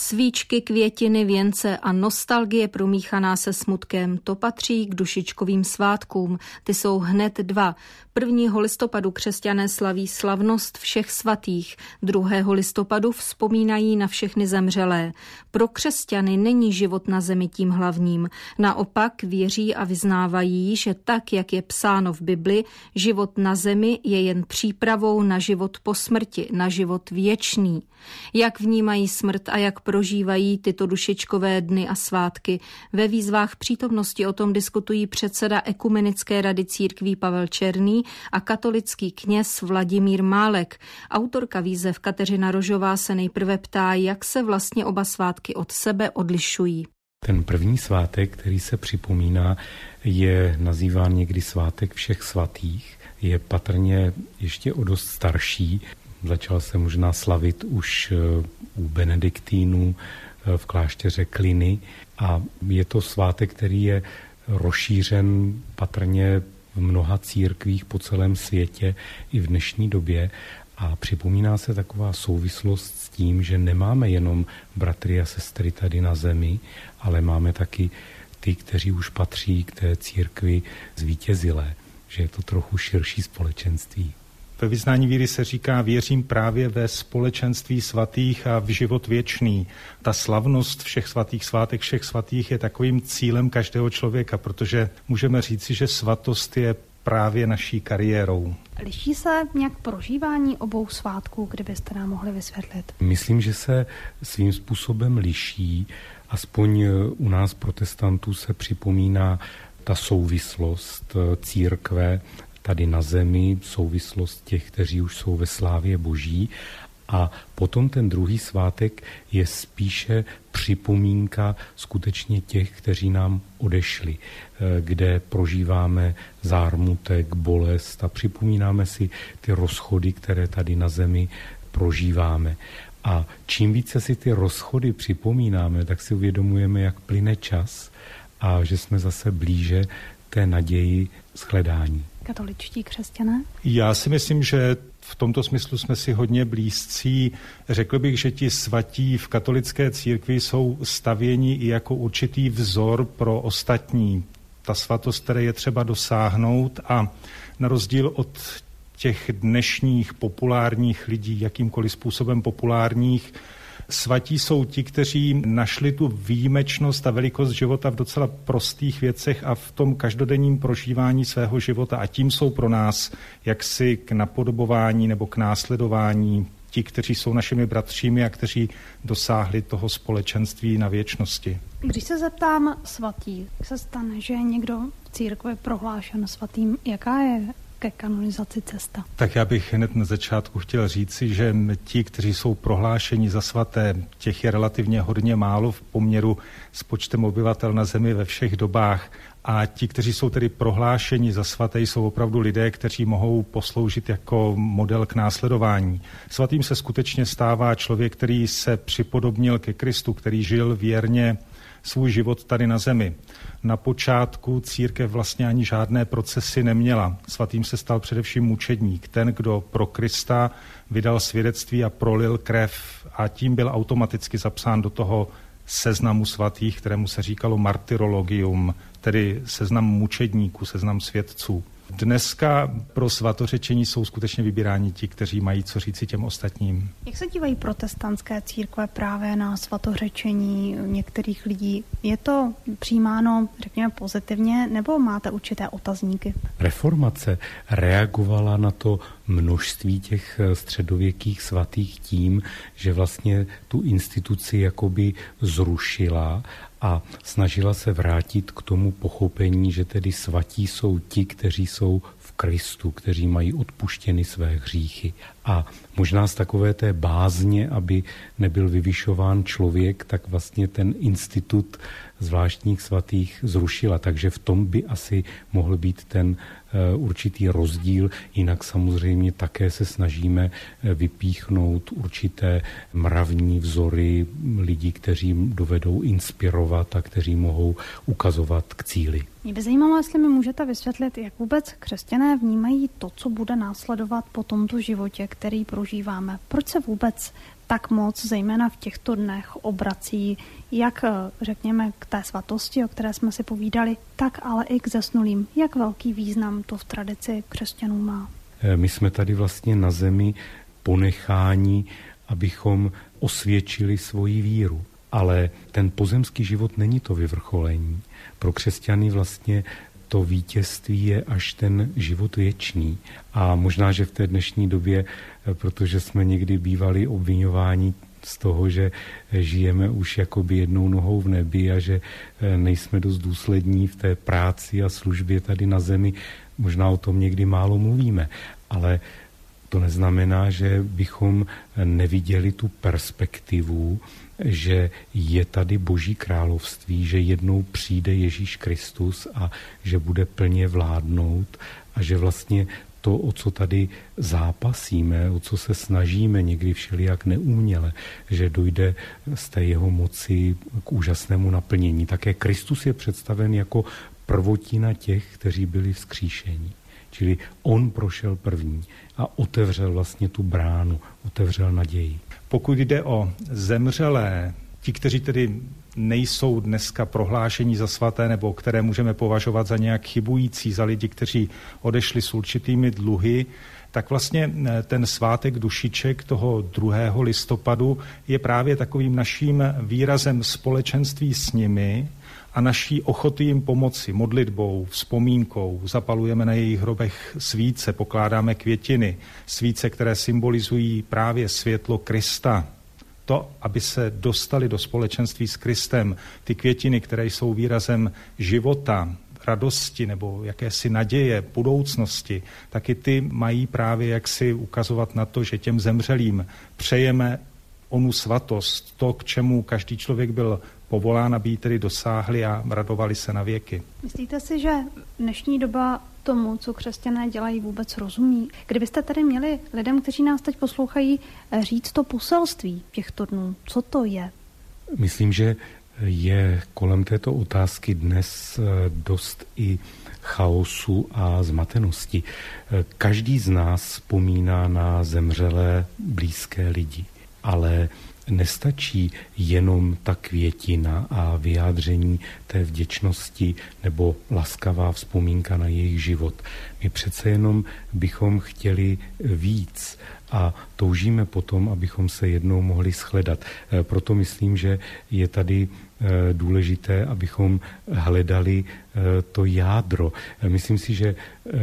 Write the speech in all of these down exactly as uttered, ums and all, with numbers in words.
Svíčky, květiny, věnce a nostalgie promíchaná se smutkem, to patří k dušičkovým svátkům. Ty jsou hned dva. prvního listopadu křesťané slaví slavnost všech svatých, druhého listopadu vzpomínají na všechny zemřelé. Pro křesťany není život na zemi tím hlavním. Naopak věří a vyznávají, že tak, jak je psáno v Bibli, život na zemi je jen přípravou na život po smrti, na život věčný. Jak vnímají smrt a jak prožívají tyto dušičkové dny a svátky. Ve výzvách přítomnosti o tom diskutují předseda Ekumenické rady církví Pavel Černý a katolický kněz Vladimír Málek. Autorka výzev Kateřina Rožová se nejprve ptá, jak se vlastně oba svátky od sebe odlišují. Ten první svátek, který se připomíná, je nazýván někdy svátek všech svatých. Je patrně ještě o dost starší. Začal se možná slavit už u benediktínů v klášteře Kliny a je to svátek, který je rozšířen patrně v mnoha církvích po celém světě i v dnešní době a připomíná se taková souvislost s tím, že nemáme jenom bratry a sestry tady na zemi, ale máme taky ty, kteří už patří k té církvi zvítězilé, že je to trochu širší společenství. Ve vyznání víry se říká, věřím právě ve společenství svatých a v život věčný. Ta slavnost všech svatých, svátek všech svatých je takovým cílem každého člověka, protože můžeme říci, že svatost je právě naší kariérou. Liší se nějak prožívání obou svátků, kdybyste nám mohli vysvětlit? Myslím, že se svým způsobem liší. Aspoň u nás protestantů se připomíná ta souvislost církve tady na zemi, souvislost těch, kteří už jsou ve slávě Boží. A potom ten druhý svátek je spíše připomínka skutečně těch, kteří nám odešli, kde prožíváme zármutek, bolest a připomínáme si ty rozchody, které tady na zemi prožíváme. A čím více si ty rozchody připomínáme, tak si uvědomujeme, jak plyne čas a že jsme zase blíže té naději shledání. Katoličtí křesťané? Já si myslím, že v tomto smyslu jsme si hodně blízcí. Řekl bych, že ti svatí v katolické církvi jsou stavěni i jako určitý vzor pro ostatní. Ta svatost, které je třeba dosáhnout a na rozdíl od těch dnešních populárních lidí, jakýmkoliv způsobem populárních, svatí jsou ti, kteří našli tu výjimečnost a velikost života v docela prostých věcech a v tom každodenním prožívání svého života a tím jsou pro nás jaksi k napodobování nebo k následování ti, kteří jsou našimi bratřími a kteří dosáhli toho společenství na věčnosti. Když se zeptám svatí, se stane, že je někdo v církvi prohlášen svatým, jaká je ke kanonizaci cesta? Tak já bych hned na začátku chtěl říci, že ti, kteří jsou prohlášeni za svaté, těch je relativně hodně málo v poměru s počtem obyvatel na zemi ve všech dobách. A ti, kteří jsou tedy prohlášeni za svaté, jsou opravdu lidé, kteří mohou posloužit jako model k následování. Svatým se skutečně stává člověk, který se připodobnil ke Kristu, který žil věrně svůj život tady na zemi. Na počátku církev vlastně ani žádné procesy neměla. Svatým se stal především mučedník, ten, kdo pro Krista vydal svědectví a prolil krev a tím byl automaticky zapsán do toho seznamu svatých, kterému se říkalo martyrologium, tedy seznam mučedníků, seznam svědců. Dneska pro svatořečení jsou skutečně vybíráni ti, kteří mají co říci těm ostatním. Jak se dívají protestantské církve právě na svatořečení některých lidí? Je to přijímáno, řekněme, pozitivně, nebo máte určité otazníky? Reformace reagovala na to množství těch středověkých svatých tím, že vlastně tu instituci jakoby zrušila a snažila se vrátit k tomu pochopení, že tedy svatí jsou ti, kteří jsou v Kristu, kteří mají odpuštěny své hříchy. A možná z takové té bázně, aby nebyl vyvyšován člověk, tak vlastně ten institut zvláštních svatých zrušila. Takže v tom by asi mohl být ten určitý rozdíl. Jinak samozřejmě také se snažíme vypíchnout určité mravní vzory lidí, kteří dovedou inspirovat a kteří mohou ukazovat k cíli. Mě by zajímalo, jestli mi můžete vysvětlit, jak vůbec křesťané vnímají to, co bude následovat po tomto životě, který prožíváme. Proč se vůbec tak moc, zejména v těchto dnech, obrací jak, řekněme, k té svatosti, o které jsme si povídali, tak ale i k zesnulým. Jak velký význam to v tradici křesťanů má? My jsme tady vlastně na zemi ponecháni, abychom osvědčili svoji víru. Ale ten pozemský život není to vyvrcholení. Pro křesťany vlastně to vítězství je až ten život věčný. A možná, že v té dnešní době, protože jsme někdy bývali obviňováni z toho, že žijeme už jakoby jednou nohou v nebi a že nejsme dost důslední v té práci a službě tady na zemi, možná o tom někdy málo mluvíme, ale to neznamená, že bychom neviděli tu perspektivu, že je tady Boží království, že jednou přijde Ježíš Kristus a že bude plně vládnout a že vlastně to, o co tady zápasíme, o co se snažíme někdy všelijak neúměle, že dojde z té jeho moci k úžasnému naplnění. Také Kristus je představen jako prvotina těch, kteří byli vzkříšení. Čili on prošel první a otevřel vlastně tu bránu, otevřel naději. Pokud jde o zemřelé, ti, kteří tedy nejsou dneska prohlášení za svaté, nebo které můžeme považovat za nějak chybující, za lidi, kteří odešli s určitými dluhy, tak vlastně ten svátek dušiček toho druhého listopadu je právě takovým naším výrazem společenství s nimi a naší ochoty jim pomoci modlitbou, vzpomínkou. Zapalujeme na jejich hrobech svíce, pokládáme květiny, svíce, které symbolizují právě světlo Krista. To, aby se dostali do společenství s Kristem, ty květiny, které jsou výrazem života, radosti nebo jakési naděje, budoucnosti, taky ty mají právě jaksi ukazovat na to, že těm zemřelým přejeme onu svatost, to, k čemu každý člověk byl povolán, aby ji tedy dosáhli a radovali se na věky. Myslíte si, že dnešní doba tomu, co křesťané dělají, vůbec rozumí? Kdybyste tady měli lidem, kteří nás teď poslouchají, říct to poselství těchto dnů, co to je? Myslím, že je kolem této otázky dnes dost i chaosu a zmatenosti. Každý z nás vzpomíná na zemřelé blízké lidi, ale nestačí jenom ta květina a vyjádření té vděčnosti nebo laskavá vzpomínka na jejich život. My přece jenom bychom chtěli víc a toužíme potom, abychom se jednou mohli shledat. Proto myslím, že je tady důležité, abychom hledali to jádro. Myslím si, že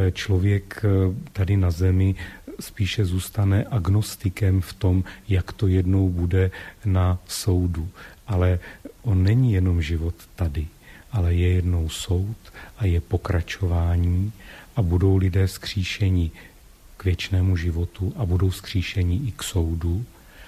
člověk tady na zemi spíše zůstane agnostikem v tom, jak to jednou bude na soudu. Ale on není jenom život tady, ale je jednou soud a je pokračování a budou lidé vzkříšeni k věčnému životu a budou vzkříšeni i k soudu.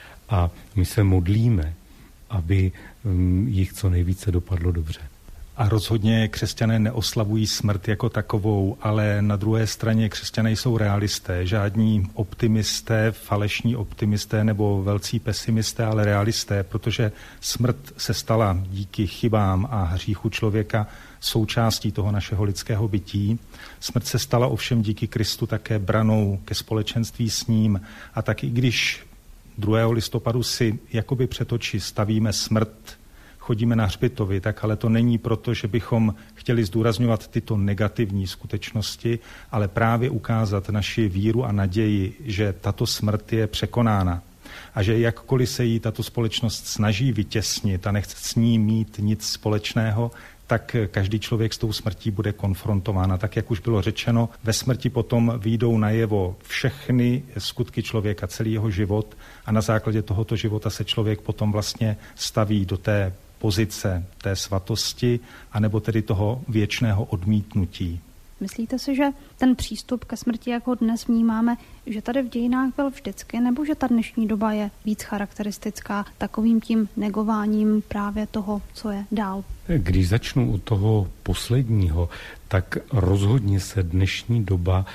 A my se modlíme, aby jich co nejvíce dopadlo dobře. A rozhodně křesťané neoslavují smrt jako takovou, ale na druhé straně křesťané jsou realisté, žádní optimisté, falešní optimisté nebo velcí pesimisté, ale realisté, protože smrt se stala díky chybám a hříchu člověka součástí toho našeho lidského bytí. Smrt se stala ovšem díky Kristu také branou ke společenství s ním a tak i když druhého listopadu si jakoby před oči stavíme smrt, chodíme na hřbitovy, tak ale to není proto, že bychom chtěli zdůrazňovat tyto negativní skutečnosti, ale právě ukázat naši víru a naději, že tato smrt je překonána a že jakkoliv se jí tato společnost snaží vytěsnit a nechce s ní mít nic společného, tak každý člověk s tou smrtí bude konfrontován. A tak, jak už bylo řečeno, ve smrti potom vyjdou najevo všechny skutky člověka, celý jeho život a na základě tohoto života se člověk potom vlastně staví do té pozice té svatosti, anebo tedy toho věčného odmítnutí. Myslíte si, že ten přístup ke smrti, jak ho dnes vnímáme, že tady v dějinách byl vždycky, nebo že ta dnešní doba je víc charakteristická takovým tím negováním právě toho, co je dál? Když začnu u toho posledního, tak rozhodně se dnešní doba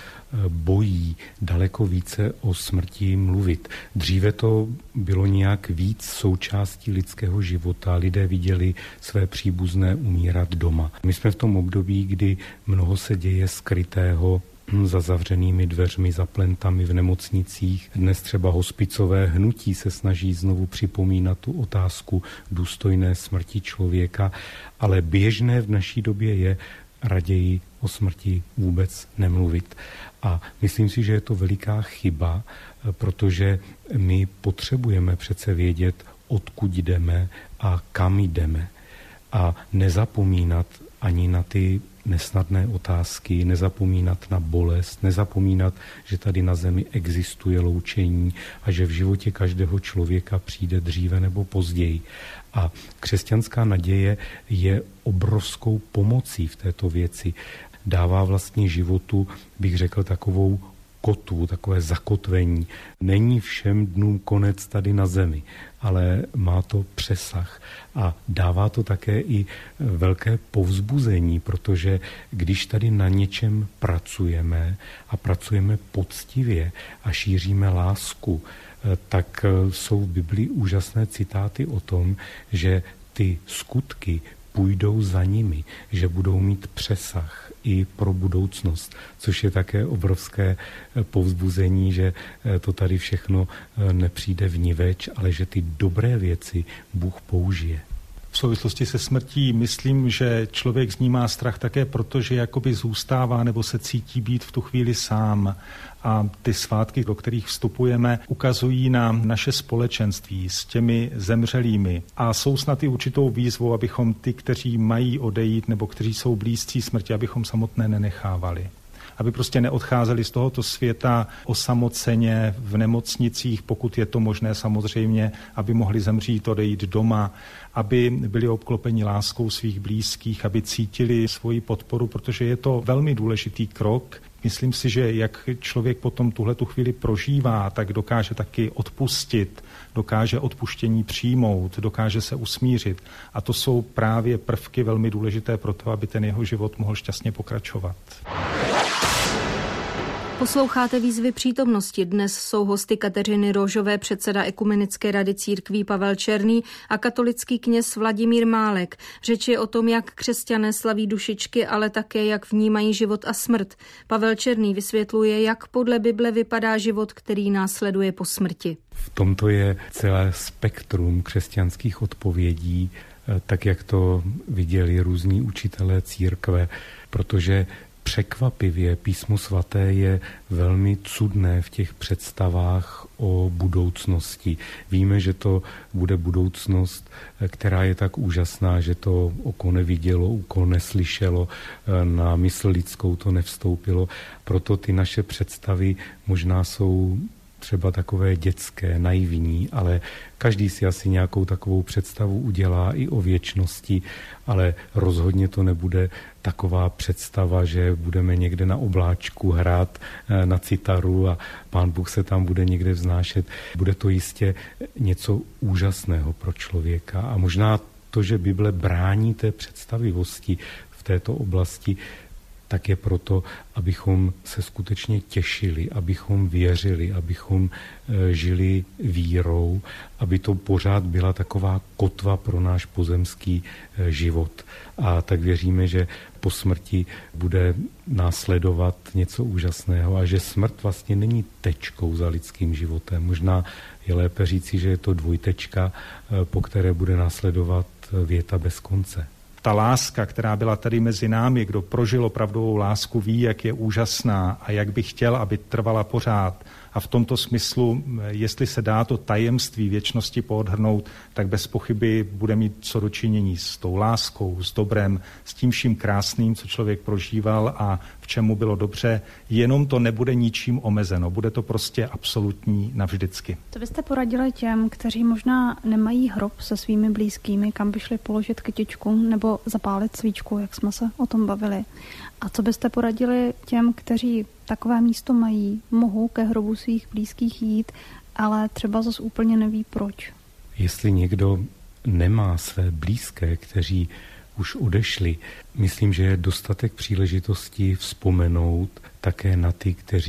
bojí daleko více o smrti mluvit. Dříve to bylo nějak víc součástí lidského života. Lidé viděli své příbuzné umírat doma. My jsme v tom období, kdy mnoho se děje skrytého za zavřenými dveřmi, za plentami v nemocnicích. Dnes třeba hospicové hnutí se snaží znovu připomínat tu otázku důstojné smrti člověka, ale běžné v naší době je raději o smrti vůbec nemluvit. A myslím si, že je to veliká chyba, protože my potřebujeme přece vědět, odkud jdeme a kam jdeme. A nezapomínat ani na ty nesnadné otázky, nezapomínat na bolest, nezapomínat, že tady na zemi existuje loučení a že v životě každého člověka přijde dříve nebo později. A křesťanská naděje je obrovskou pomocí v této věci. Dává vlastně životu, bych řekl, takovou kotvu, takové zakotvení. Není všem dnům konec tady na zemi, ale má to přesah a dává to také i velké povzbuzení, protože když tady na něčem pracujeme a pracujeme poctivě a šíříme lásku, tak jsou v Biblii úžasné citáty o tom, že ty skutky půjdou za nimi, že budou mít přesah i pro budoucnost, což je také obrovské povzbuzení, že to tady všechno nepřijde vniveč, ale že ty dobré věci Bůh použije. V souvislosti se smrtí myslím, že člověk z ní má strach také proto, že jakoby zůstává nebo se cítí být v tu chvíli sám. A ty svátky, do kterých vstupujeme, ukazují nám naše společenství s těmi zemřelými a jsou snad i určitou výzvou, abychom ty, kteří mají odejít nebo kteří jsou blízcí smrti, abychom samotné nenechávali. Aby prostě neodcházeli z tohoto světa osamoceně v nemocnicích, pokud je to možné samozřejmě, aby mohli zemřít, odejít doma, aby byli obklopeni láskou svých blízkých, aby cítili svoji podporu, protože je to velmi důležitý krok. Myslím si, že jak člověk potom tuhletu chvíli prožívá, tak dokáže taky odpustit, dokáže odpuštění přijmout, dokáže se usmířit. A to jsou právě prvky velmi důležité pro to, aby ten jeho život mohl šťastně pokračovat. Posloucháte výzvy přítomnosti. Dnes jsou hosty Kateřiny Róžové, předseda Ekumenické rady církví Pavel Černý a katolický kněz Vladimír Málek. Řeč je o tom, jak křesťané slaví dušičky, ale také jak vnímají život a smrt. Pavel Černý vysvětluje, jak podle Bible vypadá život, který následuje po smrti. V tomto je celé spektrum křesťanských odpovědí, tak jak to viděli různí učitelé církve, protože překvapivě Písmo svaté je velmi cudné v těch představách o budoucnosti. Víme, že to bude budoucnost, která je tak úžasná, že to oko nevidělo, uko neslyšelo, na mysl lidskou to nevstoupilo. Proto ty naše představy možná jsou třeba takové dětské, naivní, ale každý si asi nějakou takovou představu udělá i o věčnosti, ale rozhodně to nebude taková představa, že budeme někde na obláčku hrát na citaru a Pán Bůh se tam bude někde vznášet. Bude to jistě něco úžasného pro člověka a možná to, že Bible brání té představivosti v této oblasti, tak je proto, abychom se skutečně těšili, abychom věřili, abychom žili vírou, aby to pořád byla taková kotva pro náš pozemský život. A tak věříme, že po smrti bude následovat něco úžasného a že smrt vlastně není tečkou za lidským životem. Možná je lépe říci, že je to dvojtečka, po které bude následovat věta bez konce. Ta láska, která byla tady mezi námi, kdo prožil opravdovou lásku, ví, jak je úžasná a jak by chtěl, aby trvala pořád. A v tomto smyslu, jestli se dá to tajemství věčnosti poodhrnout, tak bez pochyby bude mít co dočinění s tou láskou, s dobrem, s tím vším krásným, co člověk prožíval a v čemu bylo dobře. Jenom to nebude ničím omezeno, bude to prostě absolutní navždycky. Co byste poradili těm, kteří možná nemají hrob se svými blízkými, kam by šli položit kytičku nebo zapálit svíčku, jak jsme se o tom bavili? A co byste poradili těm, kteří takové místo mají, mohou ke hrobu svých blízkých jít, ale třeba zase úplně neví proč? Jestli někdo nemá své blízké, kteří už odešli, myslím, že je dostatek příležitosti vzpomenout také na ty, kteří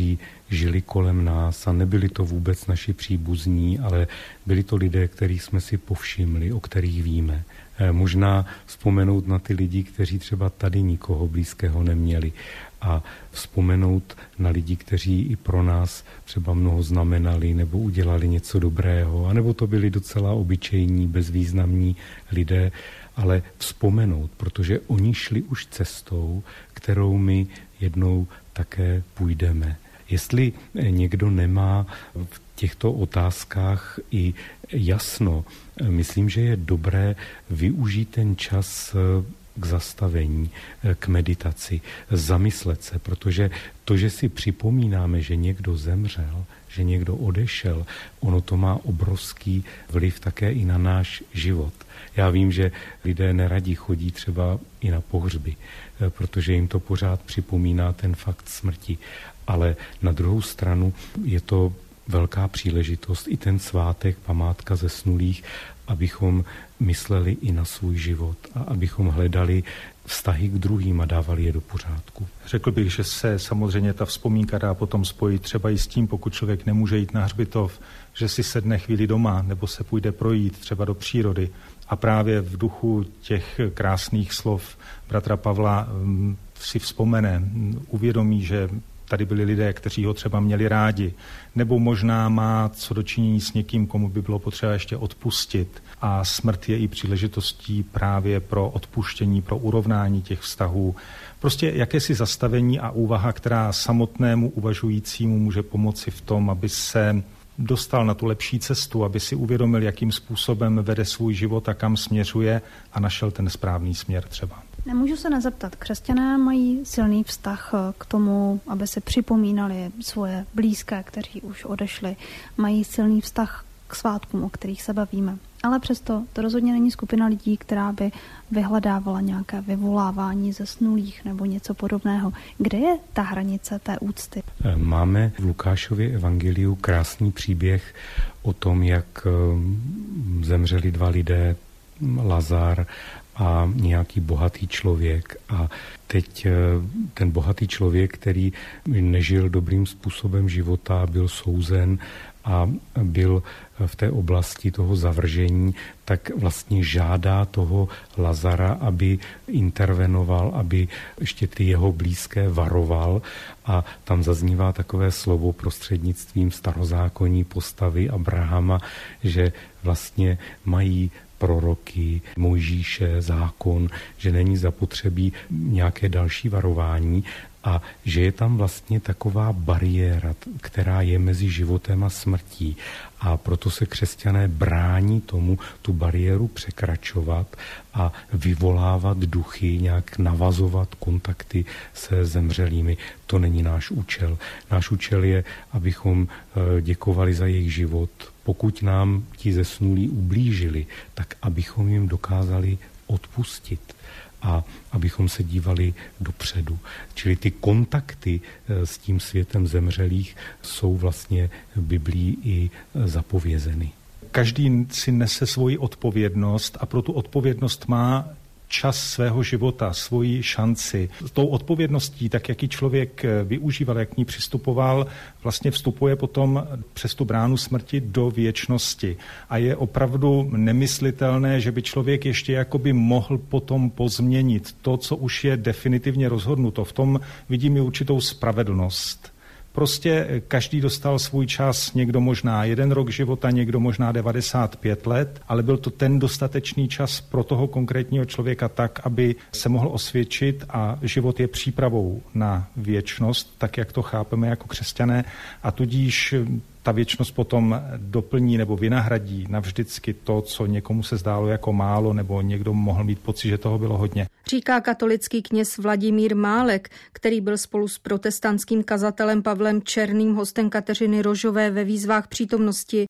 žili kolem nás a nebyli to vůbec naši příbuzní, ale byli to lidé, kterých jsme si povšimli, o kterých víme. Možná vzpomenout na ty lidi, kteří třeba tady nikoho blízkého neměli a vzpomenout na lidi, kteří i pro nás třeba mnoho znamenali nebo udělali něco dobrého, anebo to byli docela obyčejní, bezvýznamní lidé, ale vzpomenout, protože oni šli už cestou, kterou my jednou také půjdeme. Jestli někdo nemá v těchto otázkách i jasno, myslím, že je dobré využít ten čas k zastavení, k meditaci, zamyslet se, protože to, že si připomínáme, že někdo zemřel, že někdo odešel, ono to má obrovský vliv také i na náš život. Já vím, že lidé neradi chodí třeba i na pohřby, protože jim to pořád připomíná ten fakt smrti. Ale na druhou stranu je to velká příležitost, i ten svátek, památka zesnulých, abychom mysleli i na svůj život a abychom hledali vztahy k druhým a dávali je do pořádku. Řekl bych, že se samozřejmě ta vzpomínka dá potom spojit třeba i s tím, pokud člověk nemůže jít na hřbitov, že si sedne chvíli doma nebo se půjde projít třeba do přírody a právě v duchu těch krásných slov bratra Pavla si vzpomene, uvědomí, že tady byli lidé, kteří ho třeba měli rádi, nebo možná má co dočinění s někým, komu by bylo potřeba ještě odpustit. A smrt je i příležitostí právě pro odpuštění, pro urovnání těch vztahů. Prostě jakési zastavení a úvaha, která samotnému uvažujícímu může pomoci v tom, aby se dostal na tu lepší cestu, aby si uvědomil, jakým způsobem vede svůj život a kam směřuje a našel ten správný směr třeba. Nemůžu se nezeptat, křesťané mají silný vztah k tomu, aby se připomínali svoje blízké, kteří už odešli. Mají silný vztah k svátkům, o kterých se bavíme. Ale přesto to rozhodně není skupina lidí, která by vyhledávala nějaké vyvolávání zesnulých nebo něco podobného. Kde je ta hranice té úcty? Máme v Lukášově evangeliu krásný příběh o tom, jak zemřeli dva lidé, Lazar a nějaký bohatý člověk. A teď ten bohatý člověk, který nežil dobrým způsobem života, byl souzen a byl v té oblasti toho zavržení, tak vlastně žádá toho Lazara, aby intervenoval, aby ještě ty jeho blízké varoval. A tam zaznívá takové slovo prostřednictvím starozákonní postavy Abrahama, že vlastně mají proroky, Mojžíše, zákon, že není zapotřebí nějaké další varování a že je tam vlastně taková bariéra, která je mezi životem a smrtí. A proto se křesťané brání tomu tu bariéru překračovat a vyvolávat duchy, nějak navazovat kontakty se zemřelými. To není náš účel. Náš účel je, abychom děkovali za jejich život. Pokud nám ti zesnulí ublížili, tak abychom jim dokázali odpustit a abychom se dívali dopředu. Čili ty kontakty s tím světem zemřelých jsou vlastně Biblií i zapovězeny. Každý si nese svoji odpovědnost a pro tu odpovědnost má čas svého života, svoji šanci. S tou odpovědností, tak jak ji člověk využíval, jak k ní přistupoval, vlastně vstupuje potom přes tu bránu smrti do věčnosti. A je opravdu nemyslitelné, že by člověk ještě jakoby mohl potom pozměnit to, co už je definitivně rozhodnuto. V tom vidím i určitou spravedlnost. Prostě každý dostal svůj čas, někdo možná jeden rok života, někdo možná devadesát pět let, ale byl to ten dostatečný čas pro toho konkrétního člověka tak, aby se mohl osvědčit a život je přípravou na věčnost, tak jak to chápeme jako křesťané a tudíž ta věčnost potom doplní nebo vynahradí navždycky to, co někomu se zdálo jako málo nebo někdo mohl mít pocit, že toho bylo hodně. Říká katolický kněz Vladimír Málek, který byl spolu s protestantským kazatelem Pavlem Černým hostem Kateřiny Rožové ve výzvách přítomnosti